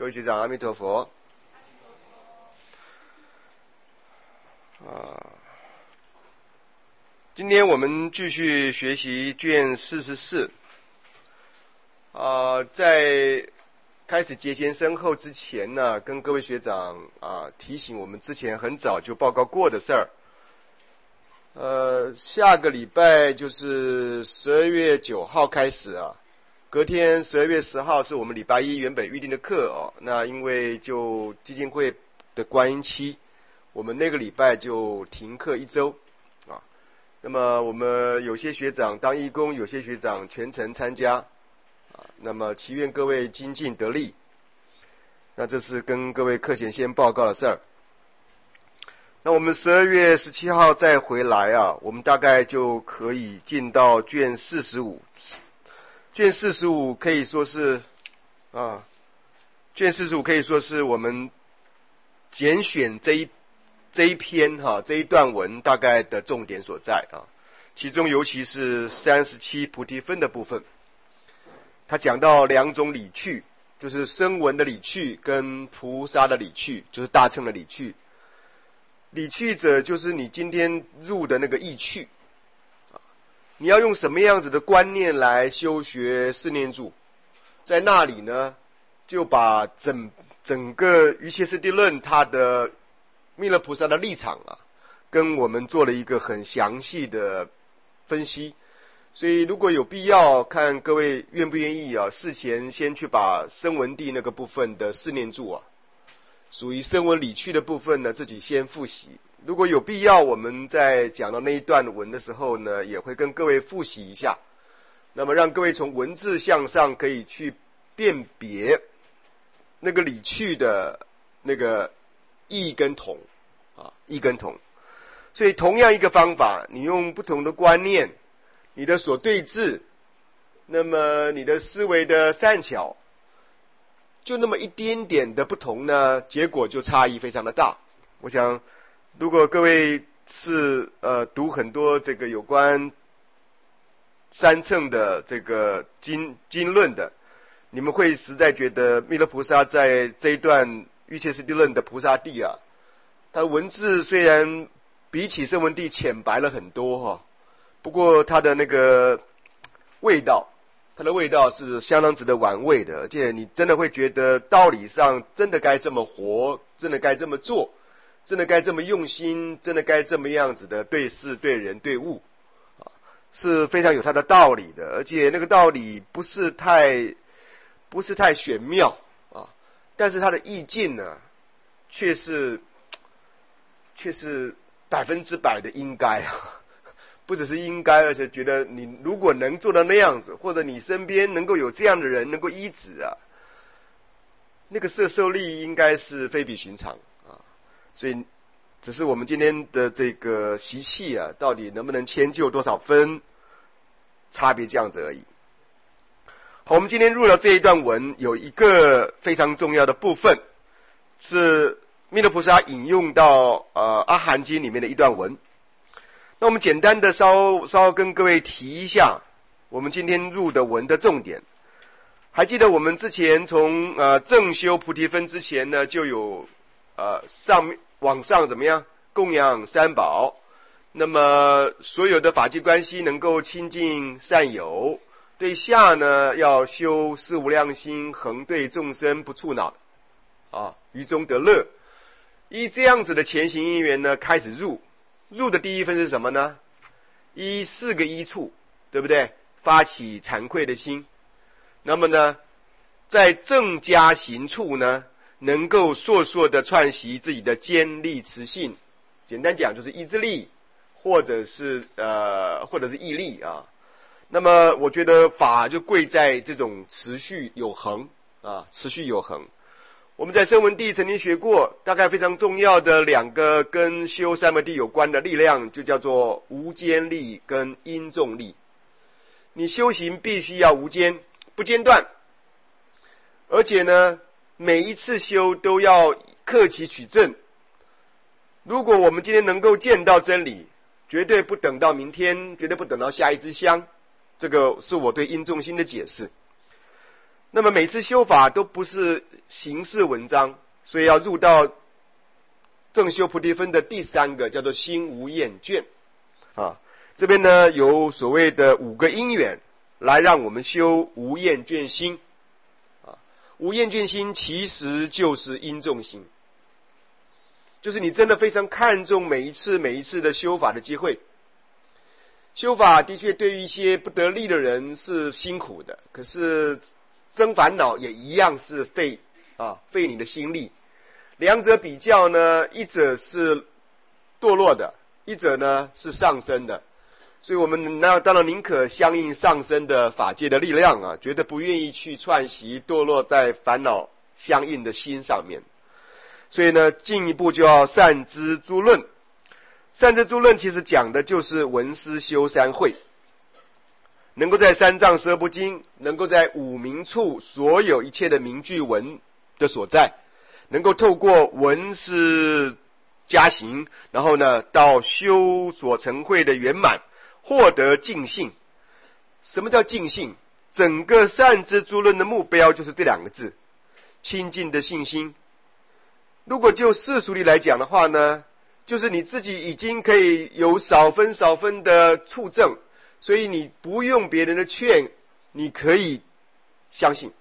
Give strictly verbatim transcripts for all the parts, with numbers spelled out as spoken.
各位学长，阿弥陀佛。啊，今天我们继续学习卷四十四。啊，在开始节前身后之前呢，跟各位学长啊提醒我们之前很早就报告过的事儿。呃，下个礼拜就是十二月九号开始啊。隔天十二月十号是我们礼拜一原本预定的课哦，那因为就基金会的观音期，我们那个礼拜就停课一周啊。那么我们有些学长当义工，有些学长全程参加啊。那么祈愿各位精进得力。那这是跟各位课前先报告的事儿。那我们十二月十七号再回来啊，我们大概就可以进到卷四十五。卷四十五可以说是啊，卷四十五可以说是我们拣选这一这一篇哈、啊、这一段文大概的重点所在啊。其中尤其是三十七菩提分的部分，他讲到两种理趣，就是声闻的理趣跟菩萨的理趣，就是大乘的理趣。理趣者就是你今天入的那个意趣。你要用什么样子的观念来修学四念住？在那里呢，就把整整个瑜伽师地论它的弥勒菩萨的立场啊，跟我们做了一个很详细的分析。所以如果有必要，看各位愿不愿意啊，事前先去把声闻地那个部分的四念住啊，属于声闻理趣的部分呢，自己先复习。如果有必要，我们在讲到那一段文的时候呢，也会跟各位复习一下。那么让各位从文字向上可以去辨别那个理趣的那个异跟同啊，异跟同。所以同样一个方法，你用不同的观念，你的所对治，那么你的思维的善巧，就那么一点点的不同呢，结果就差异非常的大。我想如果各位是呃读很多这个有关三乘的这个经经论的，你们会实在觉得弥勒菩萨在这一段瑜伽师地论的菩萨地啊，他的文字虽然比起声闻地浅白了很多哈、哦，不过他的那个味道，它的味道是相当值得玩味的，而且你真的会觉得道理上真的该这么活，真的该这么做，真的该这么用心，真的该这么样子的对事对人对物啊，是非常有它的道理的，而且那个道理不是太不是太玄妙啊，但是它的意境呢，却是却是百分之百的应该啊，不只是应该，而且觉得你如果能做到那样子，或者你身边能够有这样的人能够依止啊，那个摄受力应该是非比寻常。所以只是我们今天的这个习气啊，到底能不能迁就多少分，差别这样子而已。好，我们今天入了这一段文，有一个非常重要的部分，是弥勒菩萨引用到呃阿含经里面的一段文。那我们简单的稍稍跟各位提一下，我们今天入的文的重点。还记得我们之前从呃正修菩提分之前呢，就有呃，上面往上怎么样供养三宝，那么所有的法界关系能够亲近善友，对下呢要修四无量心，恒对众生不触恼啊，于中得乐。依这样子的前行因缘呢，开始入入的第一分是什么呢？依四个依处，对不对？发起惭愧的心。那么呢，在正加行处呢，能够烁烁的串习自己的坚力持信，简单讲就是意志力，或者是呃，或者是毅力啊。那么我觉得法就贵在这种持续有恒啊，持续有恒。我们在声闻地曾经学过，大概非常重要的两个跟修三摩地有关的力量，就叫做无间力跟因重力。你修行必须要无间，不间断，而且呢，每一次修都要克期取证。如果我们今天能够见到真理，绝对不等到明天，绝对不等到下一支香。这个是我对因重心的解释。那么每次修法都不是形式文章，所以要入到正修菩提分的第三个，叫做心无厌倦啊。这边呢有所谓的五个因缘来让我们修无厌倦心啊。无厌倦心其实就是因重心，就是你真的非常看重每一次每一次的修法的机会。修法的确对于一些不得力的人是辛苦的，可是增烦恼也一样是费啊费你的心力。两者比较呢，一者是堕落的，一者呢是上升的。所以我们那当然宁可相应上升的法界的力量啊，绝对不愿意去串习堕落在烦恼相应的心上面。所以呢，进一步就要善知诸论。善知诸论其实讲的就是闻思修三会，能够在三藏十二部经，能够在五明处所有一切的名句文的所在，能够透过闻思加行，然后呢到修所成会的圆满，获得净性。什么叫净性？整个善知诸论的目标就是这两个字，清净的信心。如果就世俗力来讲的话呢，就是你自己已经可以有少分少分的处证，所以你不用别人的劝，你可以相信。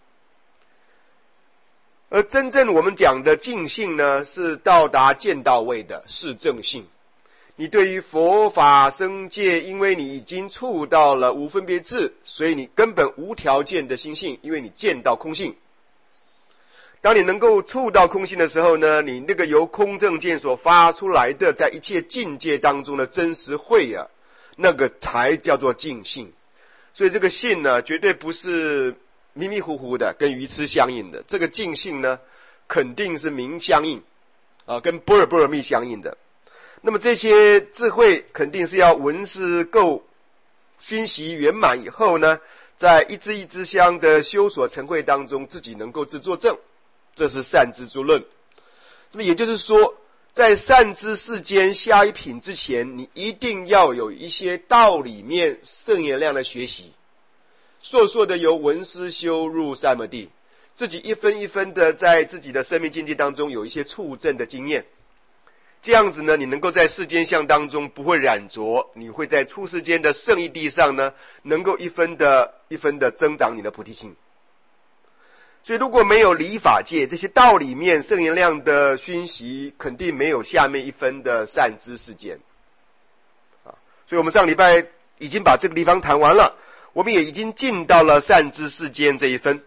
而真正我们讲的净性呢，是到达见到位的是正性。你对于佛法僧戒，因为你已经触到了无分别智，所以你根本无条件的心性，因为你见到空性。当你能够触到空性的时候呢，你那个由空正见所发出来的在一切境界当中的真实慧啊，那个才叫做净性。所以这个性呢，绝对不是迷迷糊糊的跟愚痴相应的，这个净性呢肯定是明相应啊，跟般若波罗蜜相应的。那么这些智慧肯定是要闻思够熏习圆满以后呢，在一支一支香的修所成会当中，自己能够自作证。这是善知诸论。那么也就是说，在善知世间下一品之前，你一定要有一些道理面圣言量的学习，烁烁的由闻思修入三摩地，自己一分一分的在自己的生命境界当中有一些触证的经验。这样子呢，你能够在世间相当中不会染着，你会在出世间的圣义地上呢，能够一分的一分的增长你的菩提心。所以如果没有理法界这些道理面圣言量的熏习，肯定没有下面一分的善知世间啊。所以我们上礼拜已经把这个地方谈完了，我们也已经进到了善知世间这一分。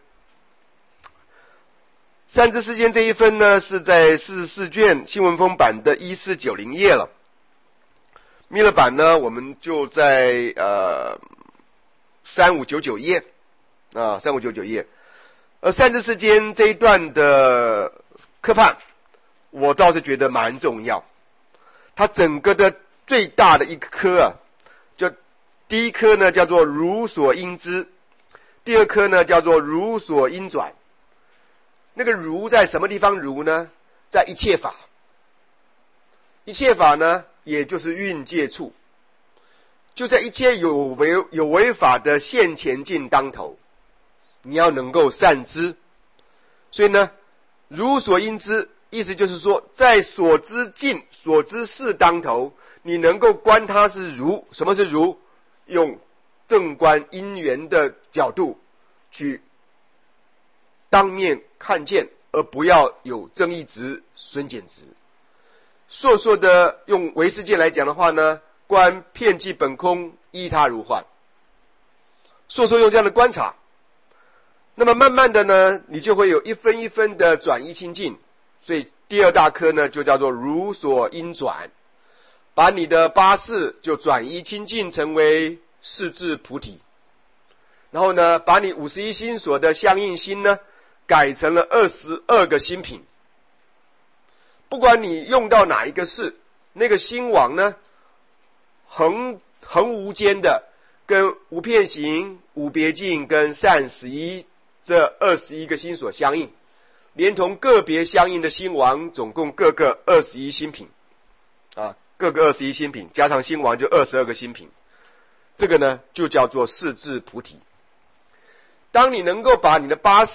善知世间这一分呢，是在四十四卷新文风版的一四九零页了。密勒版呢，我们就在呃三五九九页啊，三五九九页。而善知世间这一段的科判，我倒是觉得蛮重要。它整个的最大的一科啊，就第一科呢叫做如所应知，第二科呢叫做如所应转。那个如在什么地方如呢？在一切法。一切法呢，也就是蕴界处，就在一切有为有为法的现前境当头。你要能够善知，所以呢，如所应知，意思就是说，在所知境、所知事当头，你能够观它是如。什么是如？用正观因缘的角度去当面看见，而不要有增益值、损减值。烁烁的用唯识界来讲的话呢，观遍计本空，依他如幻。烁烁用这样的观察。那么慢慢的呢，你就会有一分一分的转移清净，所以第二大科呢就叫做如所应转，把你的八识就转移清净成为四智菩提，然后呢，把你五十一心所的相应心呢改成了二十二个心品。不管你用到哪一个识，那个心王呢，横横无间的跟无片行、无别境跟善十一这二十一个心所相应，连同个别相应的心王，总共各个二十一心品啊，各个二十一心品加上心王就二十二个心品，这个呢就叫做四智菩提。当你能够把你的八识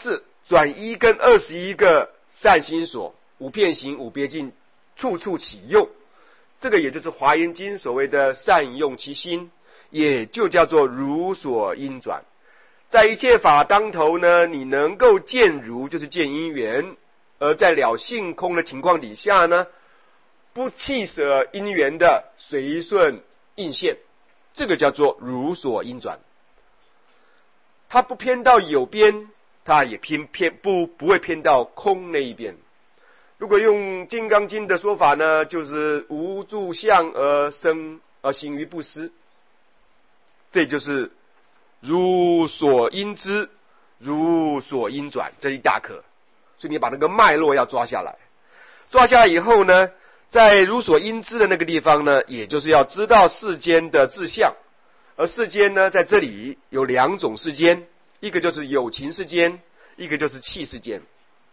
转一跟二十一个善心所，五遍行五别境，处处起用。这个也就是华严经所谓的善用其心，也就叫做如所因转。在一切法当头呢，你能够见如，就是见因缘，而在了性空的情况底下呢，不弃舍因缘的随顺应现，这个叫做如所因转。它不偏到有边，它也偏偏不不会偏到空那一边。如果用金刚经的说法呢，就是无住相而生而行于不思，这就是如所因知，如所因转，这一大课。所以你把那个脉络要抓下来，抓下来以后呢，在如所因知的那个地方呢，也就是要知道世间的志向。而世间呢，在这里有两种世间，一个就是有情世间，一个就是气世间。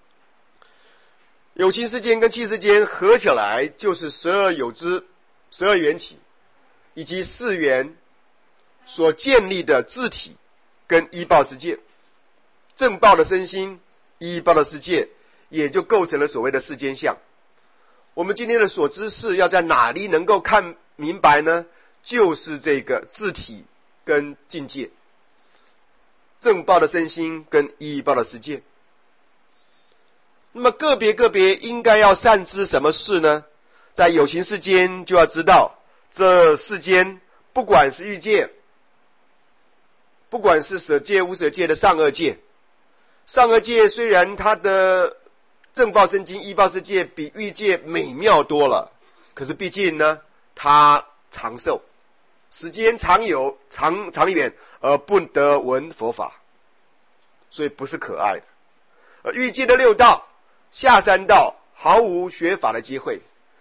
有情世间跟气世间合起来就是十二有支、十二缘起以及四缘所建立的自体跟依报世界，正报的身心，依报的世界，也就构成了所谓的世间相。我们今天的所知是要在哪里能够看明白呢？就是这个自体跟境界，正报的身心跟依报的世界。那么个别个别应该要善知什么事呢？在有情世间就要知道，这世间不管是欲界，不管是舍界无舍界的上恶界，上恶界虽然它的正报身心依报世界比欲界美妙多了，可是毕竟呢，它长寿，时间长有长长远，而不得闻佛法，所以不是可爱的。而欲界的六道下三道毫无学法的机会，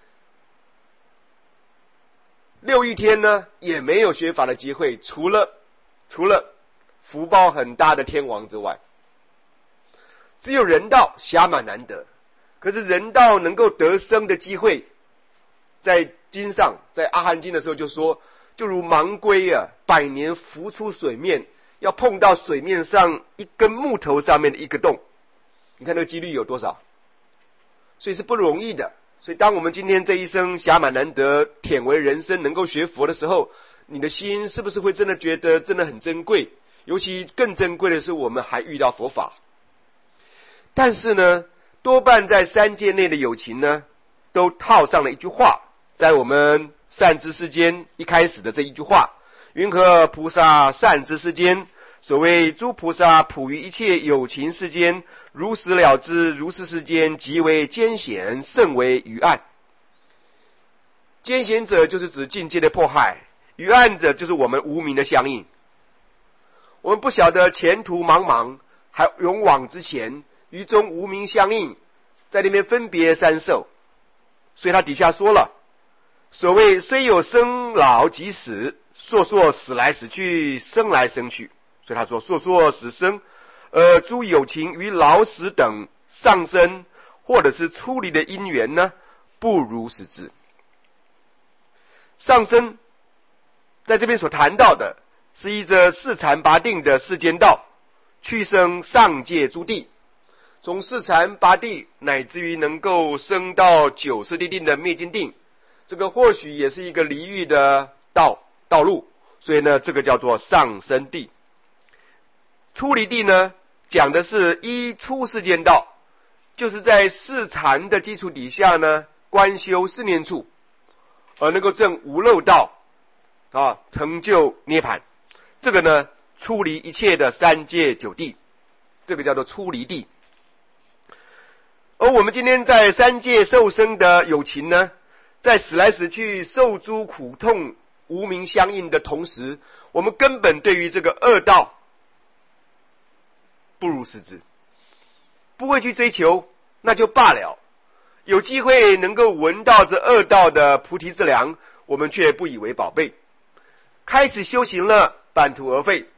六欲天呢也没有学法的机会，除了除了福报很大的天王之外，只有人道暇满难得。可是人道能够得生的机会，在经上，在阿含经的时候就说，就如盲龟啊，百年浮出水面，要碰到水面上一根木头上面的一个洞，你看那个几率有多少？所以是不容易的。所以当我们今天这一生暇满难得，忝为人生，能够学佛的时候，你的心是不是会真的觉得真的很珍贵？尤其更珍贵的是，我们还遇到佛法。但是呢，多半在三界内的有情呢，都套上了一句话，在我们善知世间一开始的这一句话：云何菩萨善知世间？所谓诸菩萨普于一切有情世间，如实了知，如是世间极为艰险，甚为愚暗。艰险者就是指境界的迫害，愚暗者就是我们无明的相应。我们不晓得前途茫茫，还勇往直前，于中无明相应，在那边分别三受。所以他底下说了，所谓虽有生老及死，烁烁死来死去，生来生去。所以他说烁烁死生，呃，诸有情于老死等上升或者是出离的因缘呢，不如实知。上升在这边所谈到的是依着四禅八定的世间道，去生上界诸地，从四禅八地乃至于能够升到九世地定的灭尽定，这个或许也是一个离欲的道道路，所以呢，这个叫做上升地。出离地呢，讲的是依出世间道，就是在四禅的基础底下呢，观修四念处，而能够证无漏道啊，成就涅槃。这个呢，出离一切的三界九地，这个叫做出离地。而我们今天在三界受生的有情呢，在死来死去受诸苦痛无明相应的同时，我们根本对于这个恶道不如实知，不会去追求，那就罢了。有机会能够闻到这恶道的菩提之粮，我们却不以为宝贝。开始修行了，半途而废。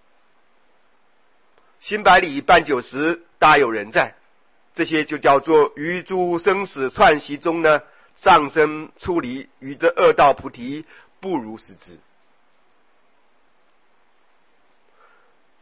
行百里半九十，大有人在。这些就叫做于诸生死串习中呢，上升出离于这恶道菩提，不如实知。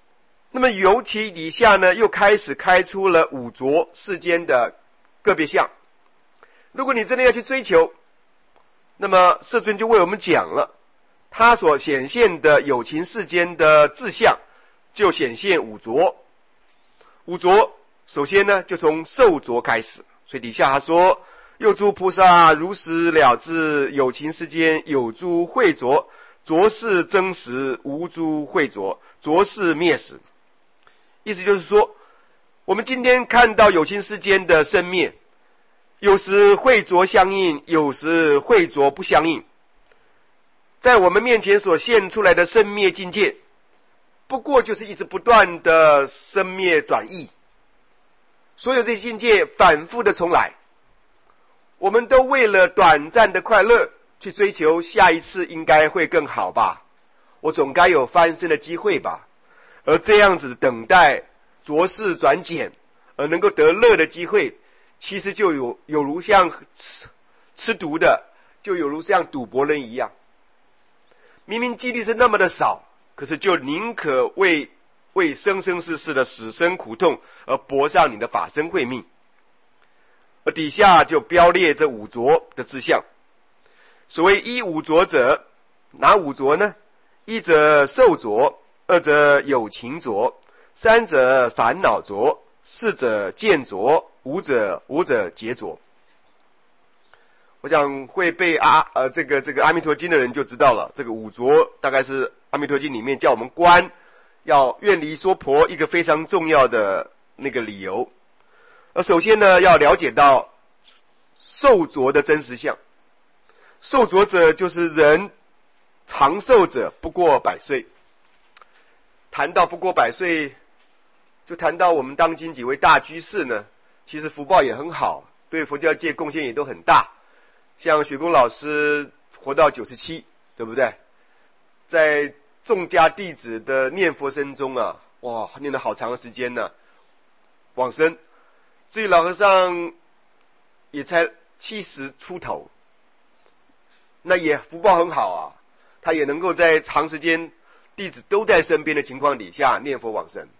那么尤其底下呢，又开始开出了五浊世间的个别相。如果你真的要去追求，那么世尊就为我们讲了，他所显现的有情世间的志相，就显现五浊。五浊首先呢，就从受浊开始，所以底下他说：又诸菩萨如实了知有情世间有诸秽浊，浊是真实，无诸秽浊，浊是灭时。意思就是说，我们今天看到有情世间的生灭，有时秽浊相应，有时秽浊不相应。在我们面前所现出来的生灭境界，不过就是一直不断的生灭转移，所有这些境界反复的重来，我们都为了短暂的快乐去追求下一次应该会更好吧，我总该有翻身的机会吧，而这样子等待浊世转减而能够得乐的机会，其实就有有如像吃吃毒的，就有如像赌博人一样，明明几率是那么的少，可是就宁可为为生生世世的死生苦痛而搏上你的法身慧命。而底下就标列这五浊的志向。所谓一五浊者，哪五浊呢？一者受浊，二者有情浊，三者烦恼浊，四者见浊，五者五者劫浊。我想会背啊呃这个这个阿弥陀经的人就知道了，这个五浊大概是阿弥陀经里面叫我们观要远离娑婆一个非常重要的那个理由。而首先呢，要了解到受浊的真实相。受浊者就是人长寿者不过百岁。谈到不过百岁，就谈到我们当今几位大居士呢，其实福报也很好，对佛教界贡献也都很大。像雪公老师活到九十七，对不对？在众家弟子的念佛声中啊，哇，念了好长的时间呢、啊，往生。至于老和尚也才七十出头，那也福报很好啊，他也能够在长时间弟子都在身边的情况底下念佛往生。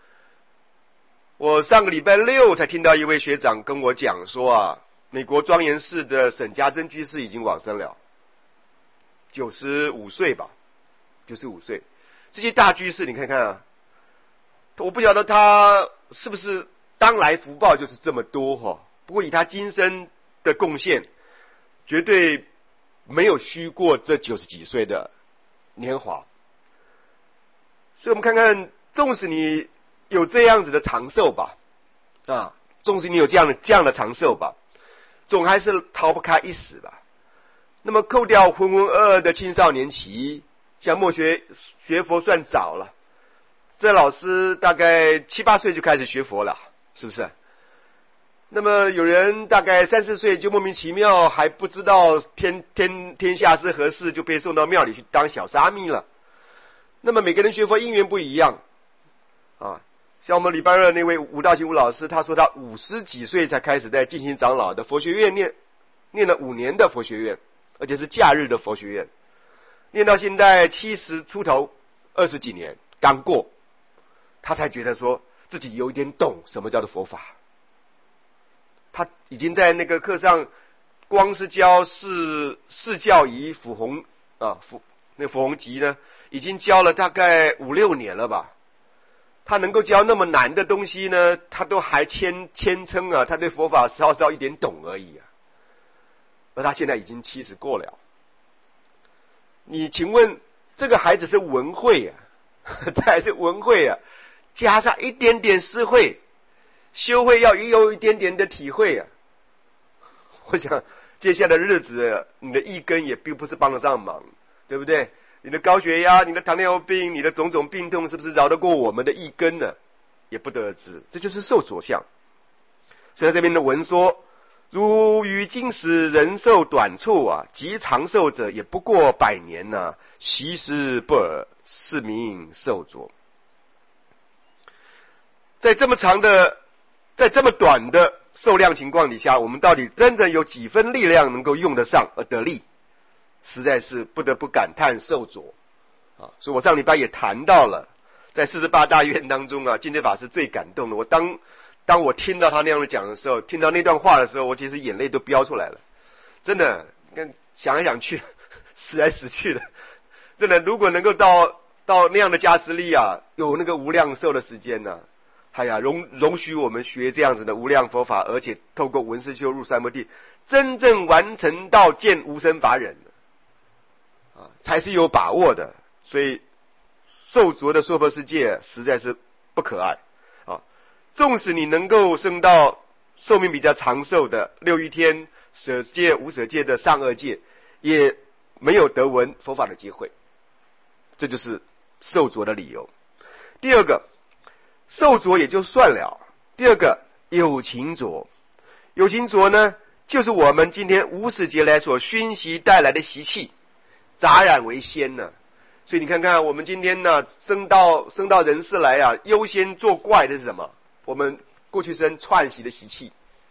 我上个礼拜六才听到一位学长跟我讲说啊，美国庄严寺的沈家珍居士已经往生了，九十五岁吧，九十五岁。这些大居士你看看啊，我不晓得他是不是当来福报就是这么多哈、哦，不过以他今生的贡献，绝对没有虚过这九十几岁的年华。所以我们看看，纵使你有这样子的长寿吧，啊，纵使你有这样的这样的长寿吧，总还是逃不开一死吧。那么扣掉浑浑噩噩的青少年期，像默学学佛算早了，这老师大概七八岁就开始学佛了，是不是？那么有人大概三四岁就莫名其妙还不知道天天天下是何事，就被送到庙里去当小沙弥了。那么每个人学佛因缘不一样啊。像我们礼拜二那位吴道行吴老师，他说他五十几岁才开始在进行长老的佛学院念，念了五年的佛学院，而且是假日的佛学院，念到现在七十出头，二十几年刚过，他才觉得说自己有一点懂什么叫做佛法。他已经在那个课上，光是教释释教仪辅弘啊辅那辅弘集呢，已经教了大概五六年了吧。他能够教那么难的东西呢，他都还谦谦称啊，他对佛法稍稍一点懂而已啊。而他现在已经七十过了，你请问这个孩子是文慧啊，这还是文慧啊，加上一点点思慧，修慧要有一点点的体会啊。我想接下来的日子，你的一根也并不是帮得上忙，对不对？你的高血压，你的糖尿病，你的种种病痛，是不是饶得过我们的一根呢？也不得而知，这就是受着相。所以这边的文说，如于今时人寿短促啊，及长寿者也不过百年呐、啊，习时不尔，是名受着。在这么长的，在这么短的寿量情况底下，我们到底真正有几分力量能够用得上而得力？实在是不得不感叹受着啊！所以我上礼拜也谈到了， 在四十八大愿当中啊，净土法师最感动的。我当当我听到他那样的讲的时候，听到那段话的时候，我其实眼泪都飙出来了。真的，跟想来想去，死来死去的。真的，如果能够到到那样的加持力啊，有那个无量寿的时间呢、啊，哎呀，容容许我们学这样子的无量佛法，而且透过闻思修入三摩地，真正完成到见无生法忍啊，才是有把握的。所以受着的娑婆世界实在是不可爱啊！纵使你能够升到寿命比较长寿的六欲天、舍界、无舍界的上二界，也没有得闻佛法的机会。这就是受着的理由。第二个，受着也就算了。第二个，有情着。有情着呢，就是我们今天无始劫来所熏习带来的习气，杂染为先呢。所以你看看，我们今天呢，生到生到人世来啊，优先作怪的是什么？我们过去生串习的习气。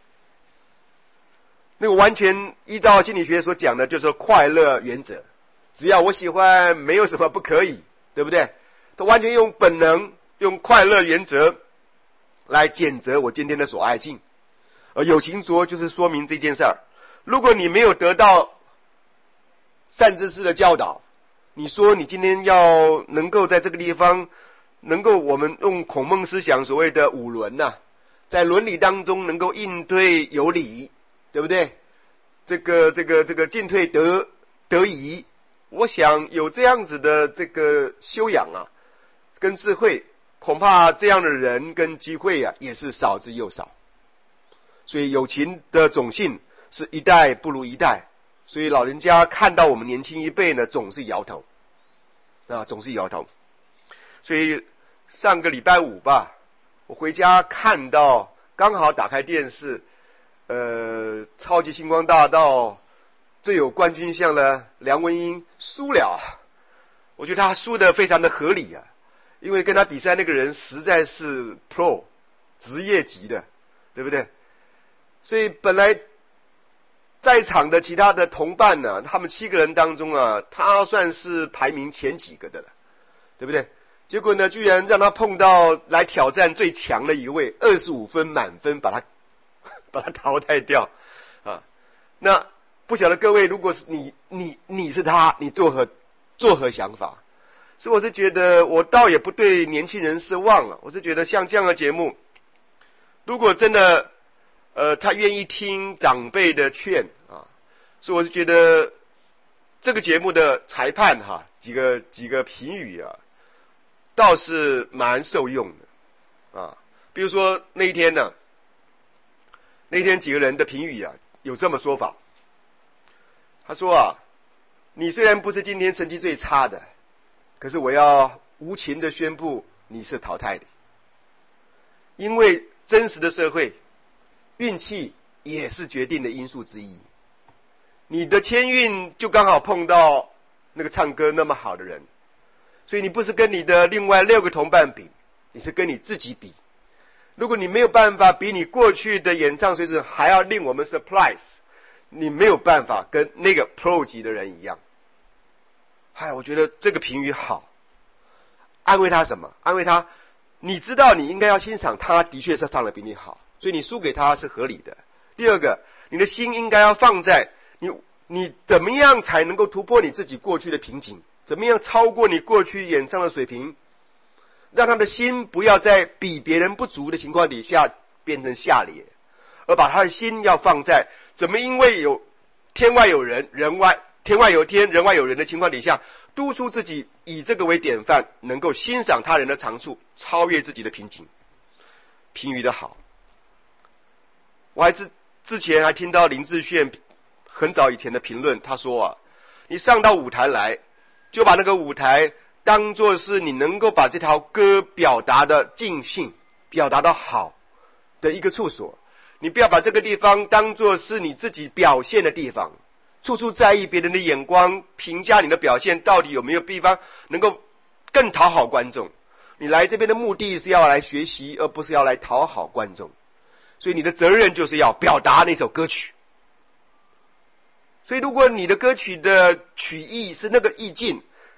那个完全依照心理学所讲的，就是快乐原则。只要我喜欢，没有什么不可以，对不对？他完全用本能，用快乐原则来谴责我今天的所爱境。而有情着就是说明这件事儿。如果你没有得到善知识的教导，你说你今天要能够在这个地方，能够我们用孔孟思想所谓的五伦呐、啊，在伦理当中能够应对有理，对不对？这个这个这个进退得得宜。我想有这样子的这个修养啊，跟智慧，恐怕这样的人跟机会啊，也是少之又少。所以有情的种性是一代不如一代，所以老人家看到我们年轻一辈呢，总是摇头啊，总是摇头。所以上个礼拜五吧，我回家看到，刚好打开电视，呃，超级星光大道最有冠军相的梁文音输了，我觉得他输得非常的合理啊，因为跟他比赛那个人实在是 pro 职业级的，对不对？所以本来在场的其他的同伴呢、啊，他们七个人当中啊，他算是排名前几个的了，对不对？结果呢，居然让他碰到来挑战最强的一位，二十五分满分把他把他淘汰掉啊！那不晓得各位，如果是你你你是他，你作何作何想法？所以我是觉得，我倒也不对年轻人失望了。我是觉得像这样的节目，如果真的呃他愿意听长辈的劝啊，所以我是觉得这个节目的裁判哈、啊、几个几个评语啊，倒是蛮受用的啊。比如说那一天呢，那天几个人的评语啊，有这么说法。他说啊，你虽然不是今天成绩最差的，可是我要无情的宣布你是淘汰的。因为真实的社会，运气也是决定的因素之一。你的签运就刚好碰到那个唱歌那么好的人，所以你不是跟你的另外六个同伴比，你是跟你自己比。如果你没有办法比你过去的演唱水准还要令我们 surprise，你没有办法跟那个 pro 级的人一样。嗨，我觉得这个评语好，安慰他什么？安慰他，你知道你应该要欣赏他的确是唱得比你好，所以你输给他是合理的。第二个，你的心应该要放在你你怎么样才能够突破你自己过去的瓶颈，怎么样超过你过去演唱的水平，让他的心不要在比别人不足的情况底下变成下劣，而把他的心要放在怎么因为有天外有人，人外天外有天，人外有人的情况底下，督促自己以这个为典范，能够欣赏他人的长处，超越自己的瓶颈。评语的好，我还之之前还听到林志炫很早以前的评论，他说啊，你上到舞台来，就把那个舞台当作是你能够把这条歌表达的尽兴，表达的好的一个处所。你不要把这个地方当作是你自己表现的地方，处处在意别人的眼光，评价你的表现到底有没有地方能够更讨好观众。你来这边的目的是要来学习，而不是要来讨好观众。所以你的责任就是要表达那首歌曲。所以如果你的歌曲的曲意是那个意境，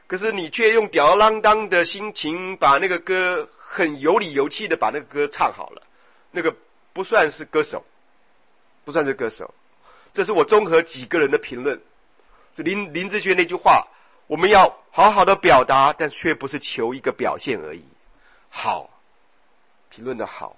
可是你却用吊儿郎当的心情把那个歌很有理有气的把那个歌唱好了，那个不算是歌手，不算是歌手。这是我综合几个人的评论。是林林志炫那句话，我们要好好的表达，但却不是求一个表现而已。好，评论的好。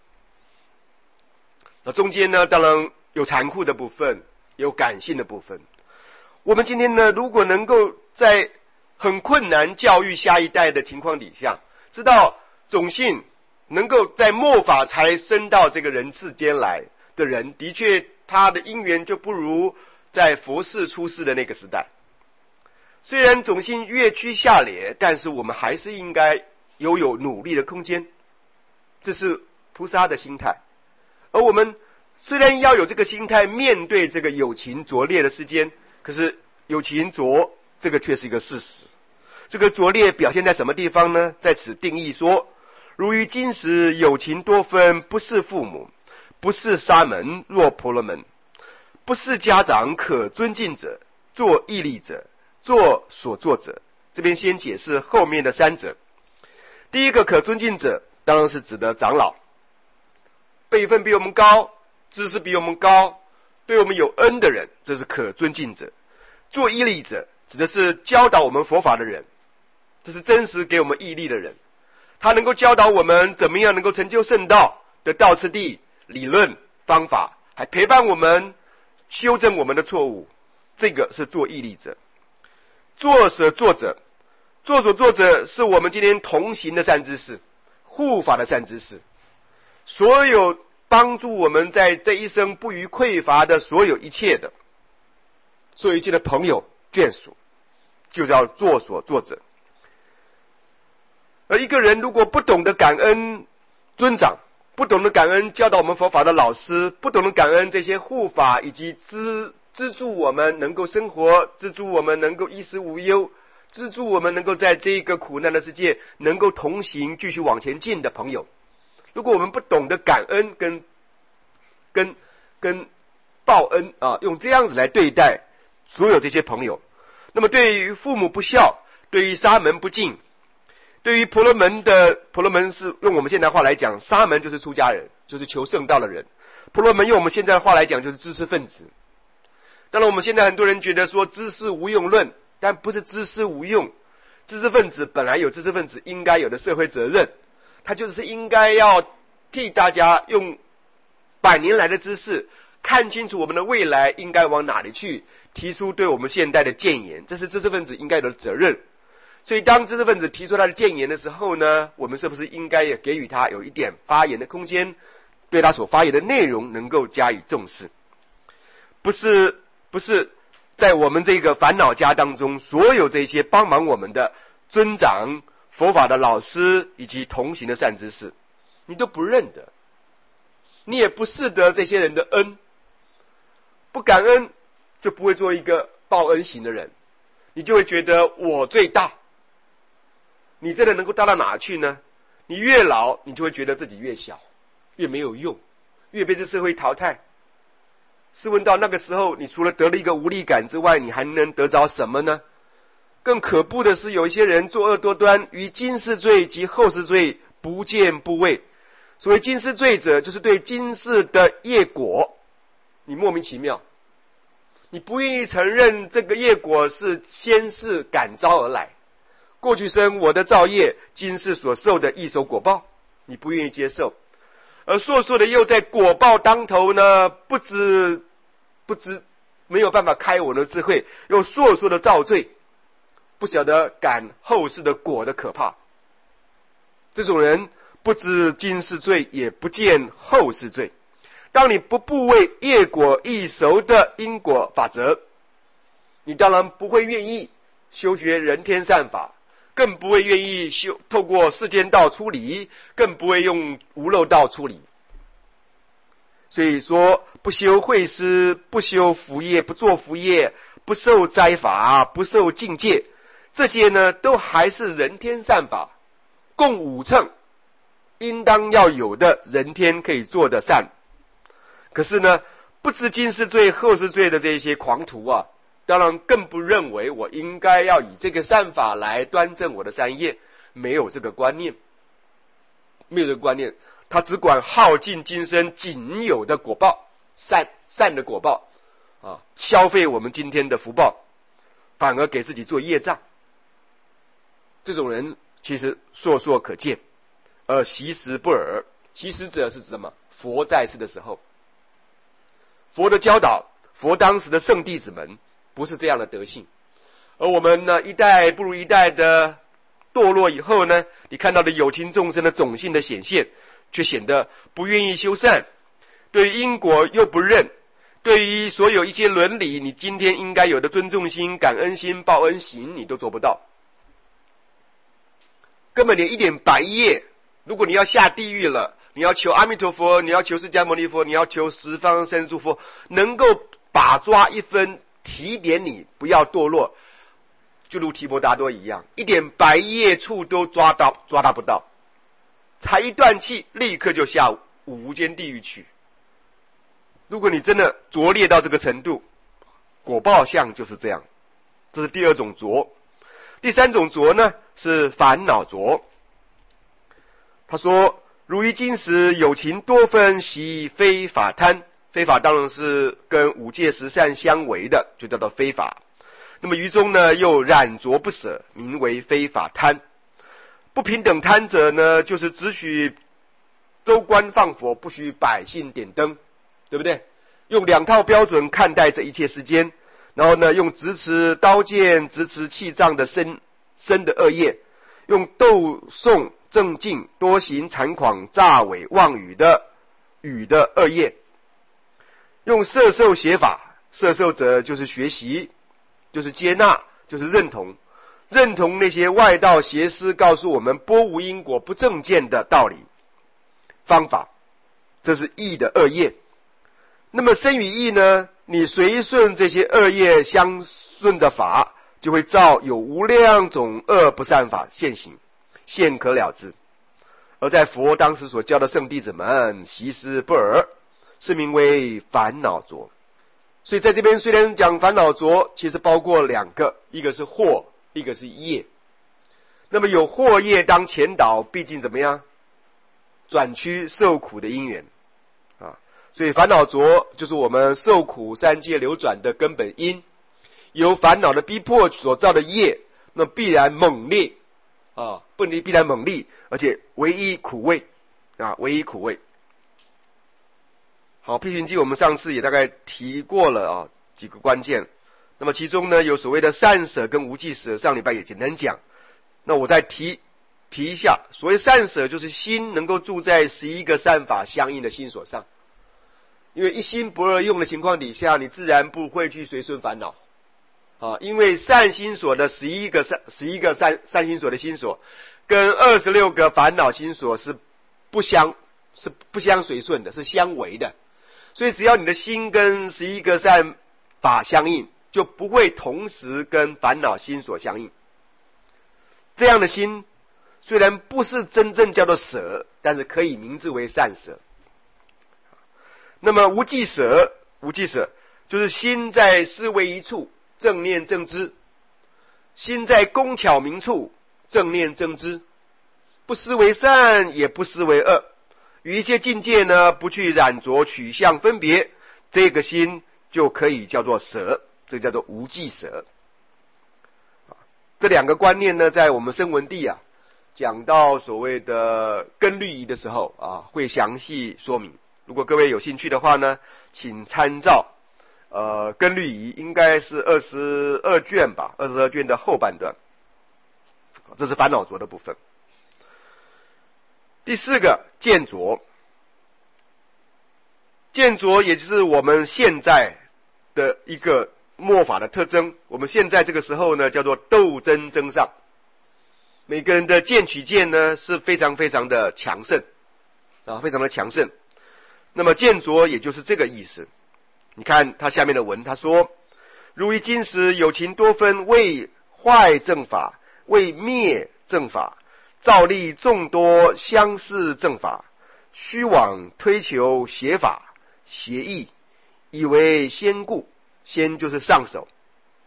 那中间呢，当然有残酷的部分，有感性的部分。我们今天呢，如果能够在很困难教育下一代的情况底下，知道种姓能够在末法才生到这个人世间来的人，的确他的因缘就不如在佛世出世的那个时代。虽然种姓越趋下劣，但是我们还是应该拥有努力的空间，这是菩萨的心态。而我们虽然要有这个心态面对这个有情拙劣的世间，可是有情拙这个却是一个事实。这个拙劣表现在什么地方呢？在此定义说，如于今时有情多分，不是父母，不是沙门若婆罗门，不是家长可尊敬者，做义利者，做所作者。这边先解释后面的三者。第一个可尊敬者当然是指的长老，辈分比我们高，知识比我们高，对我们有恩的人，这是可尊敬者。做义利者指的是教导我们佛法的人，这是真实给我们义利的人，他能够教导我们怎么样能够成就圣道的道次第、理论、方法，还陪伴我们修正我们的错误，这个是做义利者。做所作者，做所作者是我们今天同行的善知识，护法的善知识，所有帮助我们在这一生不虞匮乏的所有一切的所有一切的朋友眷属，就叫做所作者。而一个人如果不懂得感恩尊长，不懂得感恩教导我们佛法的老师，不懂得感恩这些护法以及资资助我们能够生活，资助我们能够衣食无忧，资助我们能够在这个苦难的世界能够同行继续往前进的朋友，如果我们不懂得感恩跟跟跟报恩啊，用这样子来对待所有这些朋友，那么对于父母不孝，对于沙门不敬，对于婆罗门的婆罗门是用我们现代话来讲，沙门就是出家人，就是求圣道的人，婆罗门用我们现在的话来讲就是知识分子。当然我们现在很多人觉得说知识无用论，但不是知识无用，知识分子本来有知识分子应该有的社会责任，他就是应该要替大家用百年来的知识看清楚我们的未来应该往哪里去，提出对我们现代的谏言，这是知识分子应该有的责任。所以当知识分子提出他的谏言的时候呢，我们是不是应该也给予他有一点发言的空间，对他所发言的内容能够加以重视。不是不是在我们这个烦恼家当中，所有这些帮忙我们的尊长、佛法的老师以及同行的善知识，你都不认得，你也不识得这些人的恩，不感恩就不会做一个报恩型的人，你就会觉得我最大。你真的能够大到哪去呢？你越老，你就会觉得自己越小，越没有用，越被这社会淘汰。试问到那个时候，你除了得了一个无力感之外，你还能得着什么呢？更可怖的是，有一些人作恶多端，于今世罪及后世罪不见不畏。所谓今世罪者，就是对今世的业果你莫名其妙，你不愿意承认这个业果是先世感召而来，过去生我的造业，今世所受的异熟果报，你不愿意接受。而硕硕的又在果报当头呢，不知不知没有办法开我的智慧，又硕硕的造罪，不晓得感后世的果的可怕。这种人不知今世罪，也不见后世罪。当你不部位业果异熟的因果法则，你当然不会愿意修学人天善法，更不会愿意修透过世间道出离，更不会用无漏道出离。所以说，不修慧施，不修福业，不做福业，不受斋法，不受境界，这些呢，都还是人天善法，共五乘应当要有的人天可以做的善。可是呢，不知今世罪后世罪的这些狂徒啊， 当然更不认为我应该要以这个善法来端正我的善业，没有这个观念，没有这个观念，他只管耗尽今生仅有的果报，善善的果报啊，消费我们今天的福报，反而给自己做业障。这种人其实烁烁可见，而习时不尔。习时者是指什么？佛在世的时候，佛的教导，佛当时的圣弟子们不是这样的德性。而我们呢，一代不如一代的堕落以后呢，你看到的有情众生的种性的显现，却显得不愿意修善，对于因果又不认，对于所有一些伦理，你今天应该有的尊重心、感恩心、报恩行，你都做不到，根本连一点白业，如果你要下地狱了，你要求阿弥陀佛，你要求释迦牟尼佛，你要求十方三世诸佛，能够把抓一分提点你不要堕落，就如提婆达多一样，一点白业处都抓到抓他不到，才一断气，立刻就下无间地狱去。如果你真的拙劣到这个程度，果报相就是这样。这是第二种浊。第三种浊呢，是烦恼浊。他说，如于今时有情多分习非法贪，非法当然是跟五戒十善相违的，就叫做非法。那么于中呢，又染浊不舍，名为非法贪。不平等贪者呢，就是只许州官放火，不许百姓点灯，对不对？用两套标准看待这一切世间，然后呢，用执持刀剑、执持器杖的身身的恶业，用斗讼正境、多行残狂、诈伪妄语的语的恶业，用摄受邪法，摄受者就是学习，就是接纳，就是认同，认同那些外道邪师告诉我们波无因果、不正见的道理方法，这是义的恶业。那么身与意呢，你随顺这些恶业相顺的法，就会造有无量种恶不善法现行，现可了之。而在佛当时所教的圣弟子们，习时不尔，是名为烦恼浊。所以在这边虽然讲烦恼浊，其实包括两个，一个是惑，一个是业。那么有惑业当前导，毕竟怎么样？转趋受苦的因缘啊。所以烦恼浊就是我们受苦三界流转的根本因，由烦恼的逼迫所造的业，那必然猛烈啊，不能必然猛烈，而且唯一苦味啊，唯一苦味。好，辟寻记我们上次也大概提过了啊几个关键，那么其中呢有所谓的善舍跟无记舍，上礼拜也简单讲，那我再提提一下，所谓善舍就是心能够住在十一个善法相应的心所上。因为一心不二用的情况底下，你自然不会去随顺烦恼啊。因为善心所的十一个善十一个善善心所的心所，跟二十六个烦恼心所是不相是不相随顺的，是相违的。所以只要你的心跟十一个善法相应，就不会同时跟烦恼心所相应。这样的心虽然不是真正叫做舍，但是可以名字为善舍。那么无记舍，无记舍就是心在思维一处，正念正知；心在工巧明处，正念正知。不思为善，也不思为恶，与一切境界呢，不去染着取向分别，这个心就可以叫做舍，这个叫做无记舍。这两个观念呢，在我们声闻地啊，讲到所谓的根律仪的时候啊，会详细说明。如果各位有兴趣的话呢，请参照呃根律仪，应该是二十二卷吧，二十二卷的后半段。这是烦恼浊的部分。第四个见浊，见浊也就是我们现在的一个末法的特征。我们现在这个时候呢，叫做斗争争上，每个人的见取见呢是非常非常的强盛啊，非常的强盛。那么见浊也就是这个意思。你看他下面的文，他说：如于今时有情多分，为坏正法，为灭正法，造立众多相似正法，虚妄推求邪法邪义，以为先故。先就是上手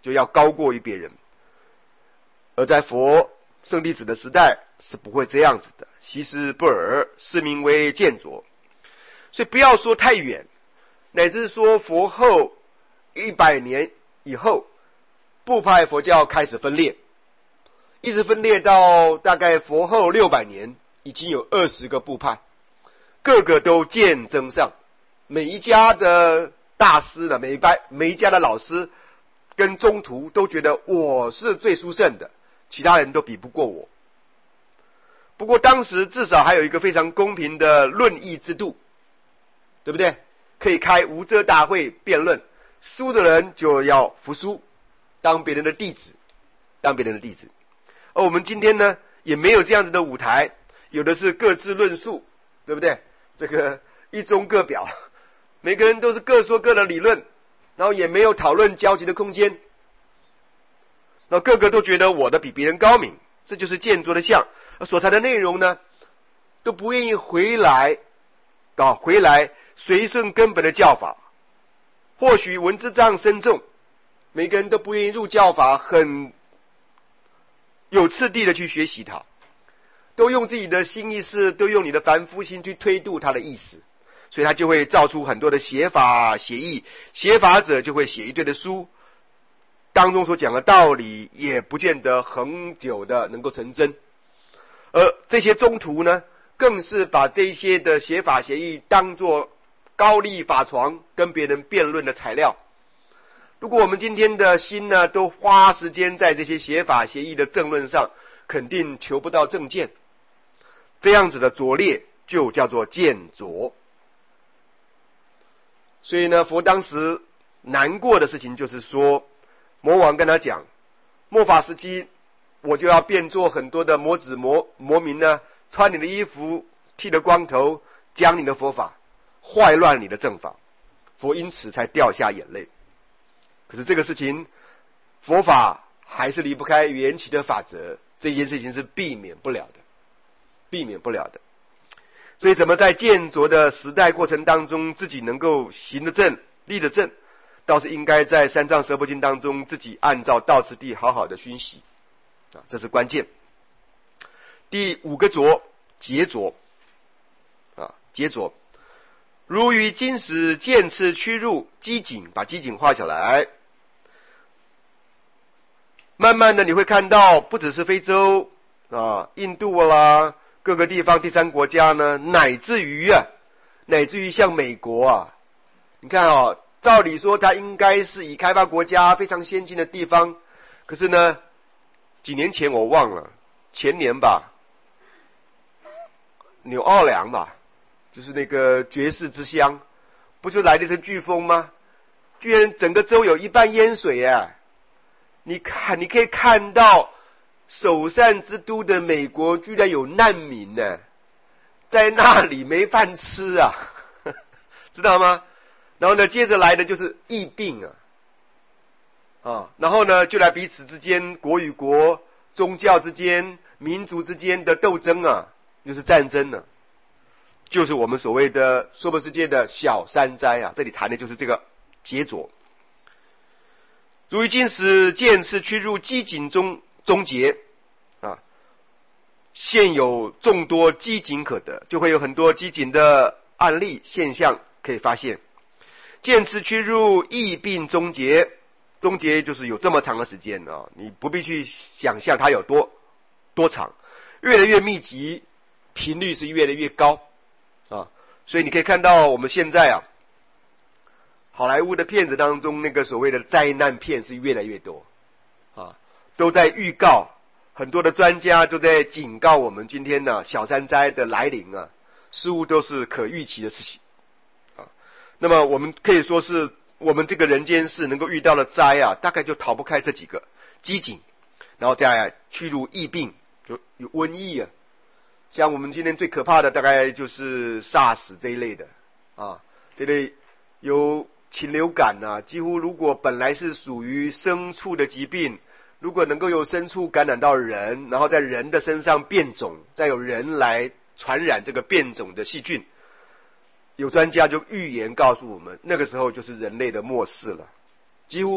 就要高过于别人。而在佛圣弟子的时代是不会这样子的，习之不尔，是名为见浊。所以不要说太远，乃至说佛后一百年以后，部派佛教开始分裂，一直分裂到大概佛后六百年，已经有二十个部派，个个都见增上，每一家的大师呢，每一班每一家的老师跟宗徒都觉得我是最殊胜的，其他人都比不过我。不过当时至少还有一个非常公平的论议制度，对不对？可以开无遮大会辩论，输的人就要服输，当别人的弟子，当别人的弟子。而我们今天呢，也没有这样子的舞台，有的是各自论述，对不对？这个一中各表，每个人都是各说各的理论，然后也没有讨论交集的空间，然后个个都觉得我的比别人高明，这就是见浊的相。所谈的内容呢，都不愿意回来啊，回来随顺根本的教法。或许文字障深重，每个人都不愿意入教法，很有次第的去学习它，都用自己的心意识，都用你的凡夫心去推度它的意思，所以他就会造出很多的写法写意，写法者就会写一堆的书，当中所讲的道理也不见得恒久的能够成真。而这些宗徒呢，更是把这些的写法写意当作高丽法床跟别人辩论的材料。如果我们今天的心呢，都花时间在这些写法写意的正论上，肯定求不到正见。这样子的拙劣就叫做见浊。所以呢，佛当时难过的事情就是说，魔王跟他讲，末法时期我就要变做很多的魔子魔魔民呢，穿你的衣服，剃了光头，讲你的佛法，坏乱你的正法。佛因此才掉下眼泪。可是这个事情，佛法还是离不开缘起的法则，这件事情是避免不了的，避免不了的。所以怎么在见浊的时代过程当中，自己能够行得正、立得正，倒是应该在三藏十部经当中，自己按照道次第好好的熏习啊，这是关键。第五个浊，结浊啊，结浊。如于金石渐次趋入机颈，把机颈画下来。慢慢的你会看到，不只是非洲啊、印度啦，各个地方第三国家呢，乃至于啊，乃至于像美国啊，你看啊，照理说它应该是以开发国家非常先进的地方，可是呢，几年前我忘了，前年吧，纽奥良吧，就是那个爵士之乡，不就来了一阵飓风吗？居然整个州有一半淹水啊！你看，你可以看到首善之都的美国居然有难民呢，在那里没饭吃啊，知道吗？然后呢，接着来的就是疫病啊，啊，然后呢，就来彼此之间，国与国、宗教之间、民族之间的斗争啊，就是战争呢、啊，就是我们所谓的娑婆世界的小三灾啊，这里谈的就是这个结浊。如于今时渐次趋入机颈中终结啊，现有众多机颈可得，就会有很多机颈的案例现象可以发现。渐次趋入疫病终结，终结就是有这么长的时间啊，你不必去想象它有多多长，越来越密集，频率是越来越高啊，所以你可以看到我们现在啊，好莱坞的片子当中，那个所谓的灾难片是越来越多啊，都在预告，很多的专家都在警告我们，今天呢小山灾的来临啊，似乎都是可预期的事情啊。那么我们可以说是我们这个人间世能够遇到的灾啊，大概就逃不开这几个机警，然后再趋入疫病，就有瘟疫啊。像我们今天最可怕的大概就是 SARS 这一类的啊，这类有禽流感啊，几乎如果本来是属于牲畜的疾病，如果能够由牲畜感染到人，然后在人的身上变种，再由人来传染这个变种的细菌，有专家就预言告诉我们，那个时候就是人类的末世了，几乎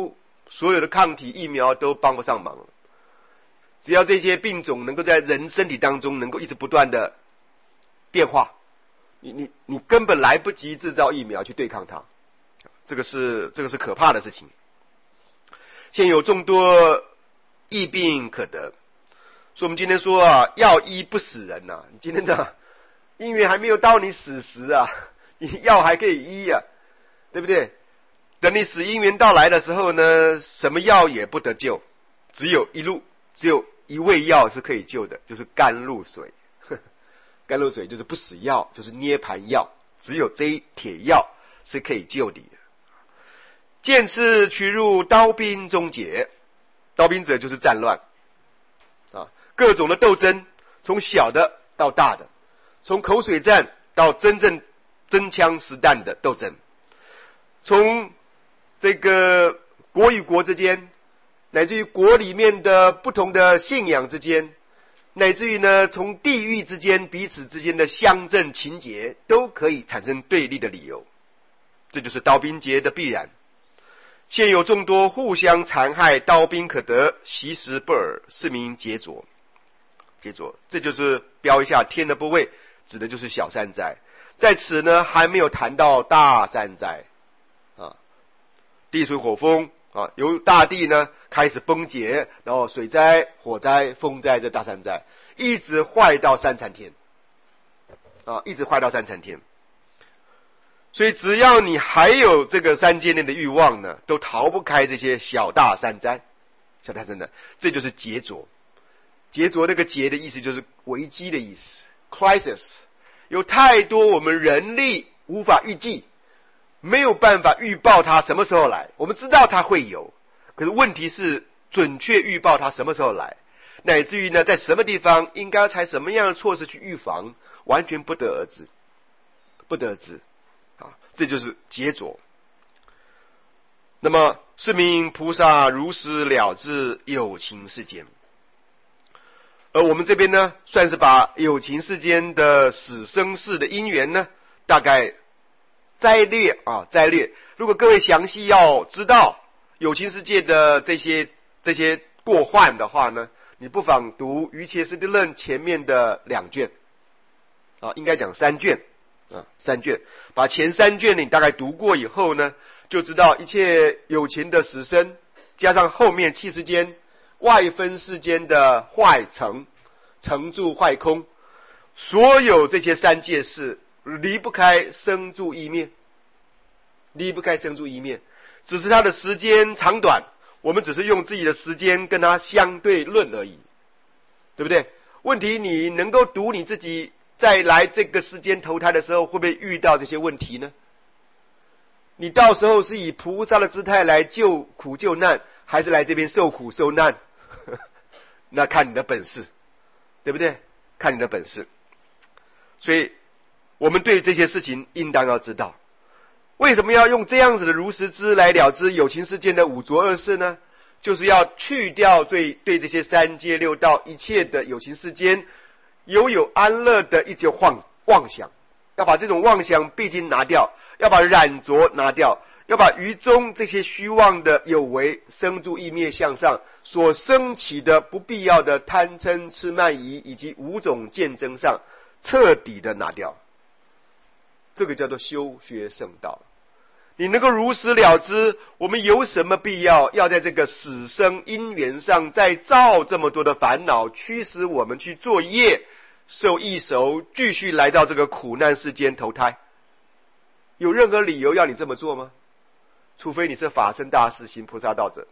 所有的抗体疫苗都帮不上忙。只要这些病种能够在人身体当中能够一直不断的变化，你你你根本来不及制造疫苗去对抗它，这个是这个是可怕的事情。现有众多疫病可得，所以我们今天说啊，药医不死人呐、啊。你今天的因缘还没有到你死时啊，你药还可以医啊，对不对？等你死因缘到来的时候呢，什么药也不得救，只有一路，只有一味药是可以救的，就是甘露水。甘露水就是不死药，就是涅盘药，只有这一帖药是可以救你的。剑刺取入刀兵中结，刀兵者就是战乱啊，各种的斗争，从小的到大的，从口水战到真正真枪实弹的斗争，从这个国与国之间，乃至于国里面的不同的信仰之间，乃至于呢从地域之间彼此之间的相争情结，都可以产生对立的理由。这就是刀兵劫的必然。现有众多互相残害，刀兵可得，习时不尔，是名劫浊。劫浊，这就是标一下天的部位，指的就是小山灾。在此呢，还没有谈到大山灾啊，地水火风啊，由大地呢开始崩解，然后水灾、火灾、风灾，这大山灾，一直坏到三残天啊，一直坏到三残天。所以只要你还有这个三界内的欲望呢，都逃不开这些小大山灾。小大山灾，这就是劫浊。劫浊那个劫的意思就是危机的意思 ，crisis。有太多我们人力无法预计，没有办法预报它什么时候来。我们知道它会有，可是问题是准确预报它什么时候来，乃至于呢，在什么地方应该采什么样的措施去预防，完全不得而知，不得而知。啊，这就是劫浊。那么是名菩萨如实了知有情世间。而我们这边呢，算是把有情世间的死生世的因缘呢，大概摘略啊，摘略。如果各位详细要知道有情世界的这些这些过患的话呢，你不妨读《瑜伽师地论》前面的两卷啊，应该讲三卷。啊，三卷，把前三卷你大概读过以后呢，就知道一切有情的死生，加上后面七世间外分世间的坏成、成住坏空，所有这些三界事离不开生住意灭，离不开生住意灭，只是它的时间长短，我们只是用自己的时间跟它相对论而已，对不对？问题你能够读你自己再来这个世间投胎的时候，会不会遇到这些问题呢？你到时候是以菩萨的姿态来救苦救难，还是来这边受苦受难？那看你的本事，对不对？看你的本事。所以我们对这些事情应当要知道，为什么要用这样子的如实知来了知有情世间的五浊恶世呢？就是要去掉对对这些三界六道一切的有情世间犹有安乐的一种妄妄想，要把这种妄想毕竟拿掉，要把染浊拿掉，要把于中这些虚妄的有为生住意灭向上所升起的不必要的贪嗔痴慢疑以及五种见争上彻底的拿掉，这个叫做修学圣道。你能够如实了知，我们有什么必要要在这个死生因缘上再造这么多的烦恼，驱使我们去作业受异熟，继续来到这个苦难世间投胎？有任何理由要你这么做吗？除非你是法身大士行菩萨道者。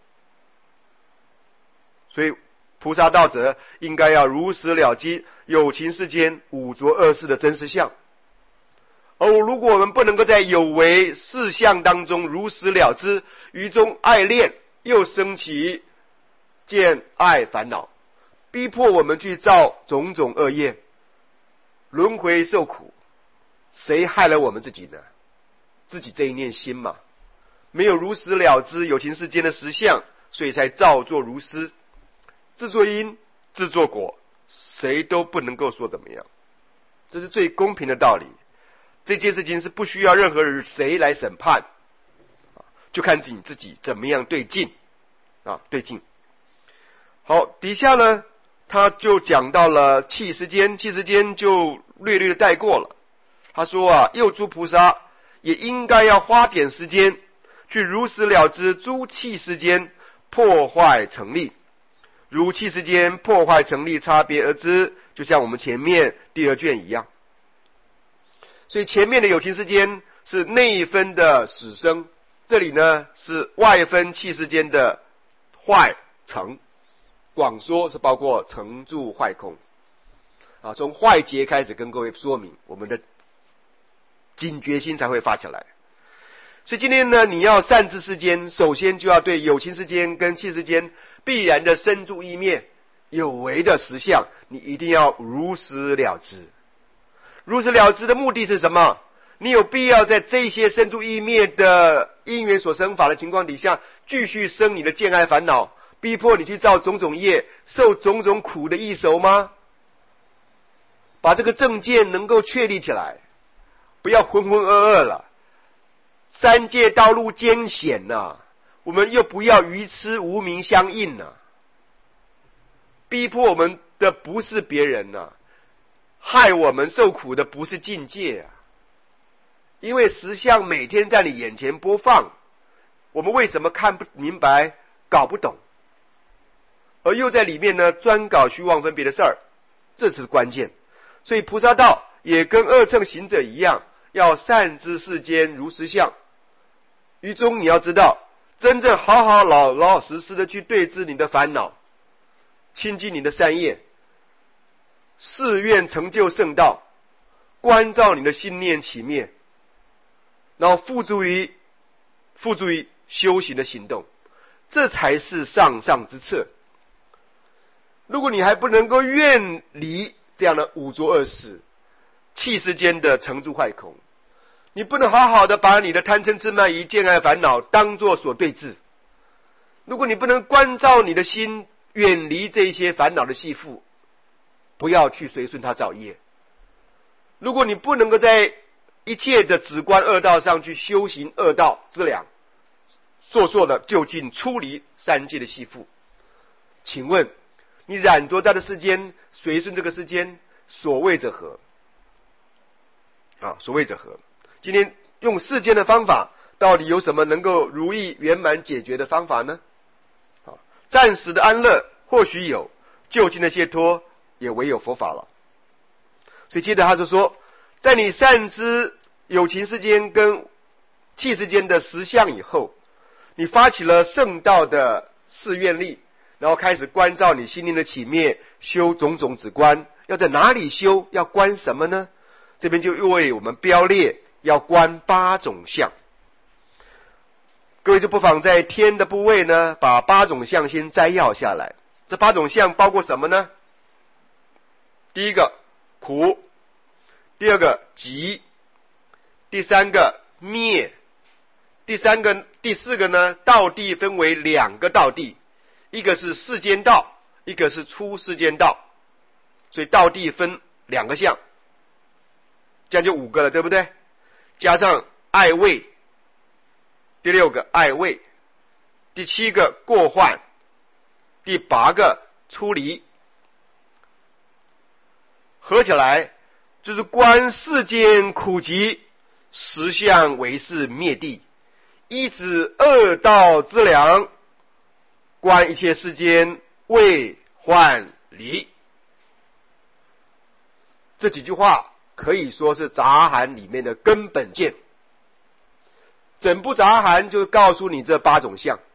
所以菩萨道者应该要如实了知有情世间五浊恶世的真实相。而如果我们不能够在有为事项当中如实了知，于中爱恋又升起见爱烦恼，逼迫我们去造种种恶业，轮回受苦，谁害了我们自己呢？自己这一念心嘛，没有如实了知有情世间的实相，所以才造作如斯，自作因自作果，谁都不能够说怎么样，这是最公平的道理。这件事情是不需要任何人谁来审判，就看你自己怎么样对境啊，对境。好，底下呢，他就讲到了气世间，气世间就略略的带过了。他说啊，又诸菩萨也应该要花点时间去如实了知诸气世间破坏成立，如气世间破坏成立差别而知，就像我们前面第二卷一样。所以前面的有情世间是内分的始生，这里呢是外分气世间的坏成，广说是包括成住坏空啊，从坏劫开始跟各位说明，我们的警觉心才会发起来。所以今天呢，你要善知世间，首先就要对有情世间跟气世间必然的生住意灭有为的实相，你一定要如实了知。如实了知的目的是什么？你有必要在这些生住意灭的因缘所生法的情况底下，继续生你的见爱烦恼，逼迫你去造种种业，受种种苦的异熟吗？把这个正见能够确立起来，不要浑浑噩噩了。三界道路艰险呐、啊，我们又不要愚痴无明相应呐、啊。逼迫我们的不是别人呐、啊，害我们受苦的不是境界啊。因为实相每天在你眼前播放，我们为什么看不明白、搞不懂，而又在里面呢专搞虚妄分别的事儿，这是关键。所以菩萨道也跟二乘行者一样，要善知世间如实相。于中你要知道，真正好好老老实实的去对治你的烦恼，亲近你的善业，誓愿成就圣道，关照你的心念起灭，然后付诸于付诸于修行的行动，这才是上上之策。如果你还不能够远离这样的五浊恶世、气世间的成住坏空，你不能好好的把你的贪嗔痴慢疑见爱烦恼当作所对治，如果你不能关照你的心，远离这些烦恼的系缚，不要去随顺它造业，如果你不能够在一切的止观恶道上去修行恶道之良，烁烁的就近出离三界的系缚，请问你染着在的世间，随顺这个世间，所谓者何？啊，所谓者何？今天用世间的方法，到底有什么能够如意圆满解决的方法呢？啊，暂时的安乐或许有，究竟的解脱也唯有佛法了。所以接着他就说，在你善知有情世间跟气世间的实相以后，你发起了圣道的誓愿力，然后开始关照你心灵的起灭，修种种止观。要在哪里修？要观什么呢？这边就又为我们标列，要观八种相。各位就不妨在天的部位呢，把八种相先摘要下来。这八种相包括什么呢？第一个苦，第二个集，第三个灭，第三个第四个呢，道地分为两个道地，一个是世间道，一个是出世间道，所以道地分两个相，这样就五个了，对不对？加上爱畏，第六个爱畏，第七个过患，第八个出离，合起来就是观世间苦集，实相为是灭地，依止恶道之良，观一切世间为患离。这几句话可以说是杂含里面的根本见，整部杂含就告诉你这八种相，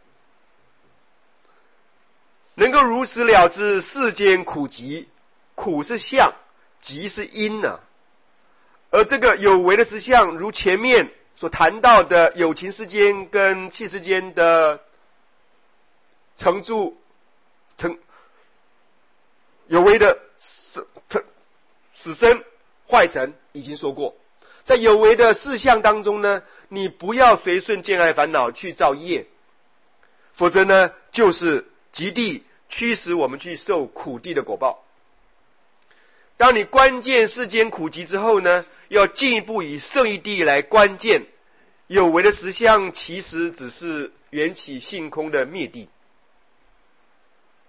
能够如实了知世间苦集，苦是相，集是因呢、啊。而这个有为的实相，如前面所谈到的有情世间跟气世间的成住成有为的死死生坏成已经说过，在有为的事项当中呢，你不要随顺见爱烦恼去造业，否则呢就是极地驱使我们去受苦地的果报。当你观见世间苦集之后呢，要进一步以圣义地来观见有为的实相，其实只是缘起性空的灭地。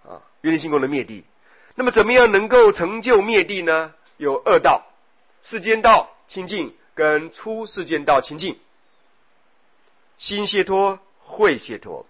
啊，约定性空的灭地。那么怎么样能够成就灭地呢？有二道：世间道清净跟出世间道清净。心解脱，慧解脱。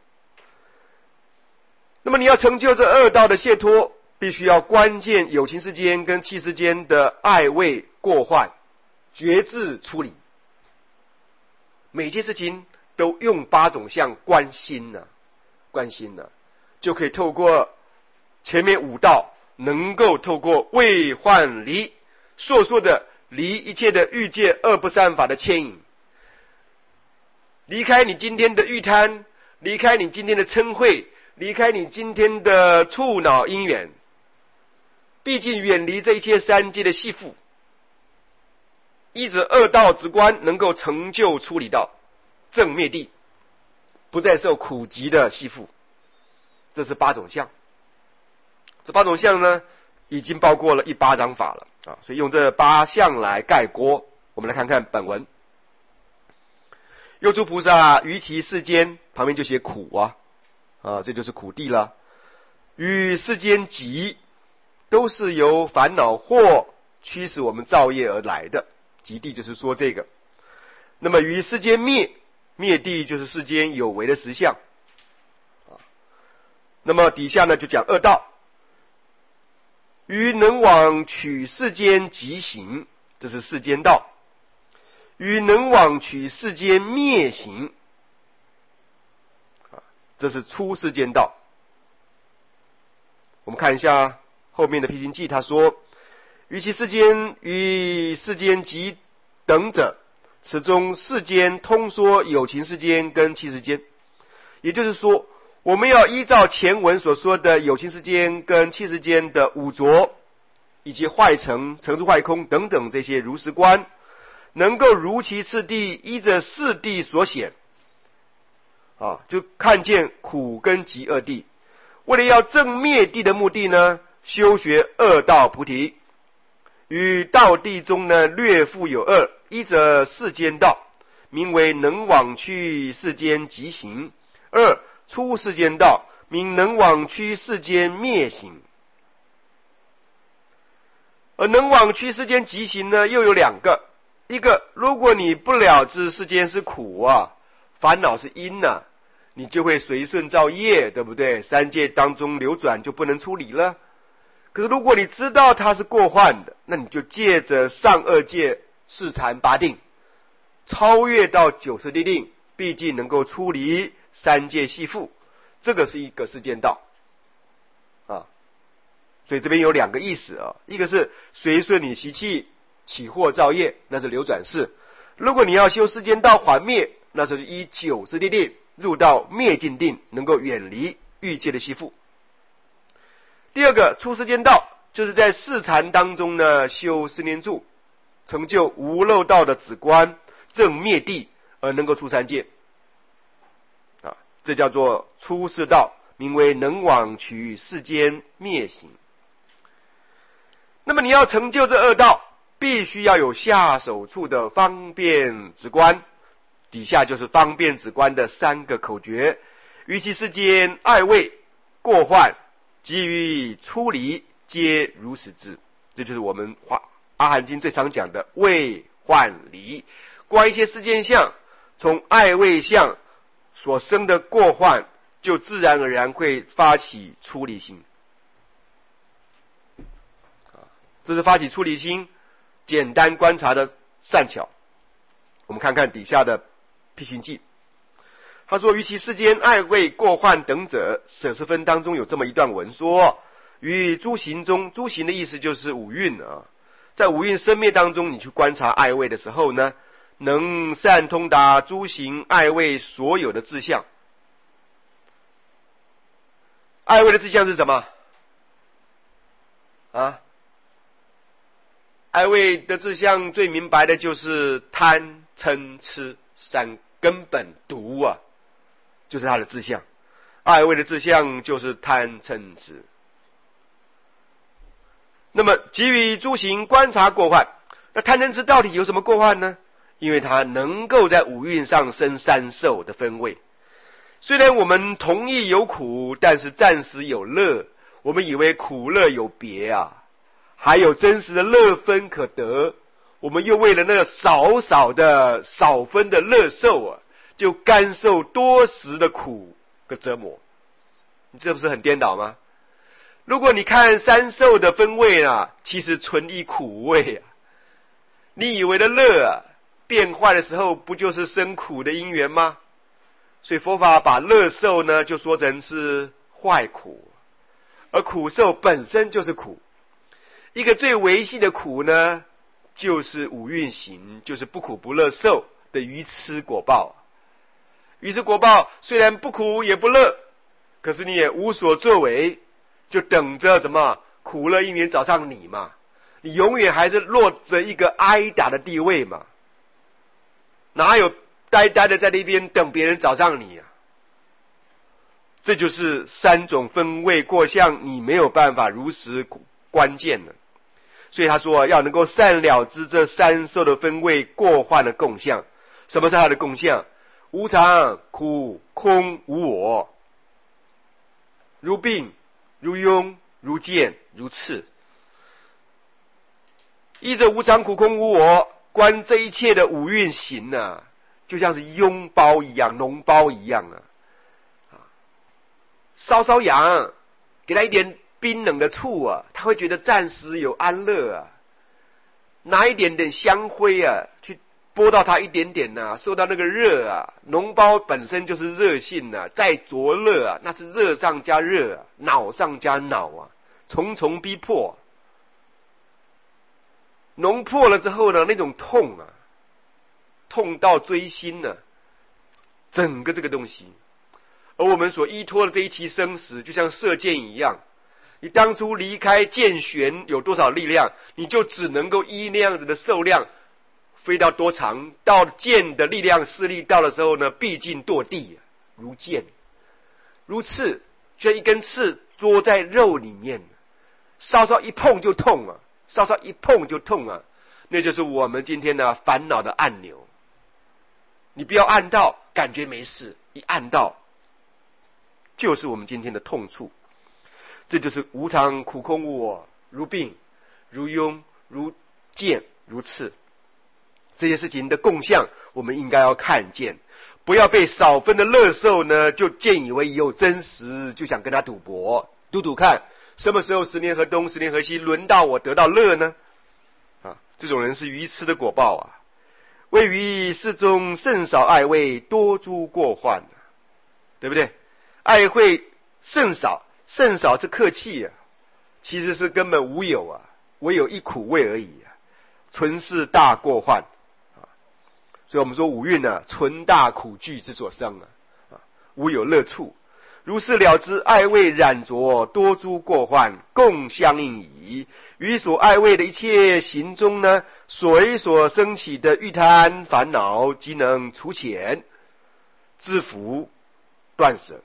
那么你要成就这二道的解脱，必须要关键有情世间跟器世间的爱畏过患觉知处理。每件事情都用八种相观心呢、啊，观心呢、啊，就可以透过前面五道，能够透过畏患离，所说的离一切的欲界二不善法的牵引，离开你今天的欲贪，离开你今天的嗔恚，离开你今天的触恼因缘，毕竟远离这一切三界的系缚，依着二道之观，能够成就出离道，正灭地，不再受苦集的系缚。这是八种相。这八种相呢，已经包括了一巴掌法了啊，所以用这八相来概括。我们来看看本文。幽诸菩萨于其世间，旁边就写苦啊，啊，这就是苦地了。与世间集，都是由烦恼惑驱使我们造业而来的。极地就是说这个。那么于世间灭，灭地就是世间有为的实相。啊，那么底下呢就讲恶道。于能往取世间极行，这是世间道。于能往取世间灭行，啊，这是出世间道。我们看一下后面的辟行记，他说：于其世间，于世间及等者，此中世间通说有情世间跟器世间。也就是说，我们要依照前文所说的有情世间跟器世间的五浊，以及坏成、成住坏空等等这些如实观，能够如其次第依着四谛所显，啊，就看见苦跟集二谛。为了要正灭地的目的呢，修学二道菩提，与道谛中呢略复有二，一则世间道，名为能往去世间极行；二出世间道，名能往去世间灭行。而能往去世间极行呢，又有两个。一个，如果你不了知世间是苦啊，烦恼是因啊，你就会随顺造业，对不对？三界当中流转就不能出离了。可是如果你知道它是过患的，那你就借着上二界四禅八定，超越到九十地定，毕竟能够出离三界系缚，这个是一个世间道啊。所以这边有两个意思啊，一个是随顺你习气起惑造业，那是流转世；如果你要修世间道还灭，那就是依九十地定入到灭尽定，能够远离欲界的系缚。第二个出世间道，就是在四禅当中呢修四念住，成就无漏道的止观，正灭地而能够出三界啊，这叫做出世道，名为能往取世间灭行。那么你要成就这二道，必须要有下手处的方便止观，底下就是方便止观的三个口诀：于其世间爱畏过患，及于出离，皆如实知。这就是我们阿含经最常讲的畏患离，观一些世间相，从爱畏相所生的过患，就自然而然会发起出离心。这是发起出离心简单观察的善巧。我们看看底下的辟行记，他说：于其世间爱畏过患等者，舍十分当中有这么一段文说：于诸行中，诸行的意思就是五蕴啊，在五蕴生灭当中，你去观察爱畏的时候呢，能善通达诸行爱畏所有的志向。爱畏的志向是什么啊？爱畏的志向最明白的就是贪嗔痴三根本毒啊，就是他的志向。爱畏的志向就是贪嗔痴。那么给予诸行观察过患，那贪嗔痴到底有什么过患呢？因为它能够在五蕴上生三受的分位。虽然我们同意有苦，但是暂时有乐， 我们以为苦乐有别啊，还有真实的乐分可得，我们又为了那个少少的少分的乐受啊，就甘受多时的苦和折磨。你这不是很颠倒吗？如果你看三受的分位啊，其实纯一苦味啊。你以为的乐啊，变坏的时候不就是生苦的因缘吗？所以佛法把乐受呢就说成是坏苦，而苦受本身就是苦。一个最维系的苦呢，就是五蕴行，就是不苦不乐受的愚痴果报。愚痴果报虽然不苦也不乐，可是你也无所作为，就等着什么苦乐因缘找上你嘛。你永远还是落着一个挨打的地位嘛，哪有呆呆的在那边等别人找上你啊？这就是三种分位过相，你没有办法如实关键的。所以他说要能够善了知这三受的分位过患的共相。什么是它的共相？无常、苦、空、无我，如病、如痈、如见、如刺。依着无常、苦、空、无我观这一切的五蕴行啊，就像是臃包一样、脓包一样啊。搔搔痒，给他一点冰冷的醋啊，他会觉得暂时有安乐啊。拿一点点香灰啊，去拨到他一点点啊，受到那个热啊。脓包本身就是热性啊，再灼热啊，那是热上加热啊，恼上加恼啊，重重逼迫。脓破了之后呢，那种痛啊，痛到锥心呢、啊，整个这个东西。而我们所依托的这一期生死，就像射箭一样，你当初离开箭弦有多少力量，你就只能够依那样子的受量飞到多长，到箭的力量势力到的时候呢，毕竟堕地，如箭如刺，就像一根刺捉在肉里面，稍稍一碰就痛啊，稍稍一碰就痛啊，那就是我们今天的烦恼的按钮。你不要按到感觉没事，一按到就是我们今天的痛处。这就是无常、苦、空、无我，如病、如痈、如剑、如刺，这些事情的共相我们应该要看见，不要被少分的乐受呢就见以为有真实，就想跟他赌博。赌赌看什么时候十年河东十年河西轮到我得到乐呢？啊，这种人是愚痴的果报啊。位于世中甚少爱畏，多诸过患，对不对？爱会甚少，甚少是客气啊，其实是根本无有啊，唯有一苦味而已啊，纯是大过患啊。所以我们说五蕴呢，纯大苦具之所生啊，啊，无有乐处。如是了知，爱畏染着，多诸过患，共相应矣。于所爱畏的一切行中呢，随所生起的欲贪烦恼，即能除遣、制服、断舍。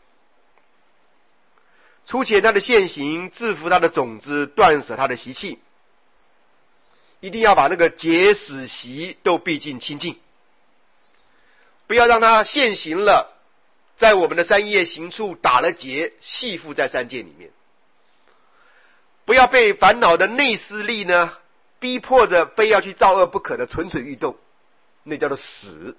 除遣他的现行，制服他的种子，断舍他的习气。一定要把那个结死习都毕竟清净，不要让他现行了，在我们的三业行处打了结，系缚在三界里面。不要被烦恼的内思力呢逼迫着非要去造恶不可的蠢蠢欲动，那叫做死。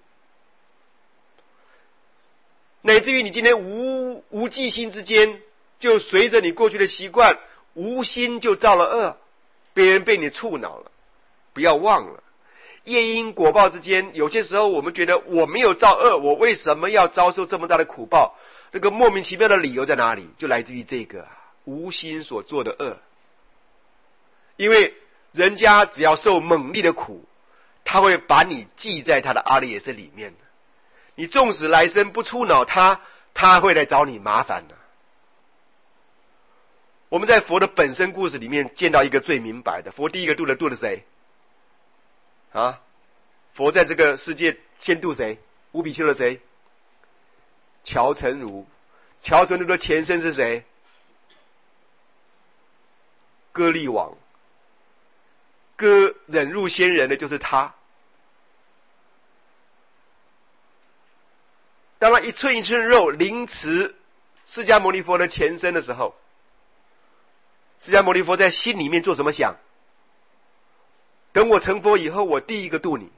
乃至于你今天无无记心之间，就随着你过去的习惯，无心就造了恶，别人被你触恼了。不要忘了业因果报之间，有些时候我们觉得我没有造恶，我为什么要遭受这么大的苦报？那个莫名其妙的理由在哪里？就来自于这个无心所做的恶。因为人家只要受猛烈的苦，他会把你记在他的阿赖耶识里面的。你纵使来生不触恼他，他会来找你麻烦的。我们在佛的本身故事里面见到一个最明白的，佛第一个度的度的谁啊？佛在这个世界先度谁？无比丘的谁？乔成如。乔成如的前身是谁？歌利王。割忍辱仙人的就是他。当他一寸一寸肉凌迟释迦牟尼佛的前身的时候， 释迦牟尼佛在心里面做什么想？等我成佛以后，我第一个度你。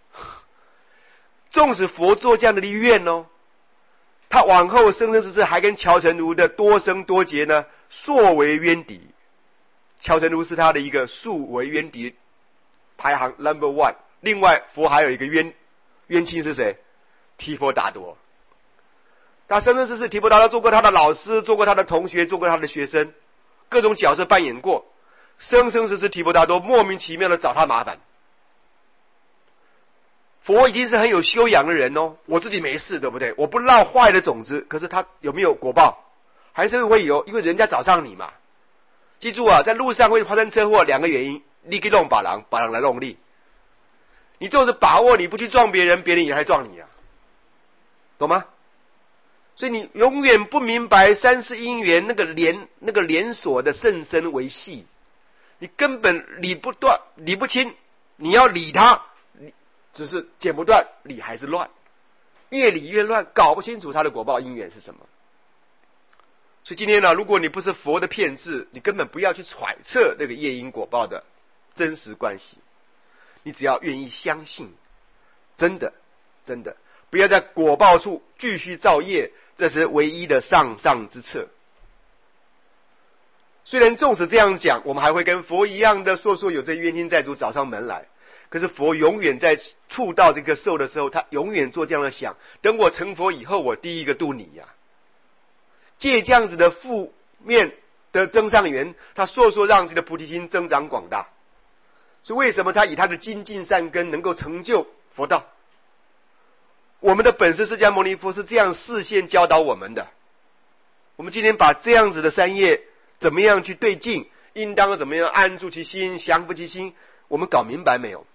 纵使佛做这样的立愿哦，他往后生生世世还跟乔成如的多生多劫呢，硕为冤敌。乔成如是他的一个数为冤敌排行 number one。另外，佛还有一个冤冤亲是谁？提婆达多。他生生世世提婆达多做过他的老师，做过他的同学，做过他的学生，各种角色扮演过。生生世世提婆达多莫名其妙的找他麻烦。佛已经是很有修养的人哦，我自己没事，对不对？我不落坏的种子，可是他有没有果报？还是会有，因为人家找上你嘛。记住啊，在路上会发生车祸，两个原因：你去弄把郎，把郎来弄你。你就是把握，你不去撞别人，别人也还撞你啊，懂吗？所以你永远不明白三世因缘那个连那个连锁的甚深维系，你根本理不断，理不清。你要理它，只是剪不断，理还是乱，越理越乱，搞不清楚它的果报因缘是什么。所以今天呢，如果你不是佛的骗智，你根本不要去揣测那个业因果报的真实关系，你只要愿意相信，真的真的不要在果报处继续造业，这是唯一的上上之策。虽然纵使这样讲，我们还会跟佛一样的说说有这冤亲债主找上门来，可是佛永远在触到这个受的时候，他永远做这样的想：等我成佛以后，我第一个度你呀、啊。借这样子的负面的增上缘，他说说让自己的菩提心增长广大。所以为什么他以他的精进善根能够成就佛道？我们的本师释迦牟尼佛是这样示现教导我们的。我们今天把这样子的三业怎么样去对境，应当怎么样安住其心，降伏其心，我们搞明白没有？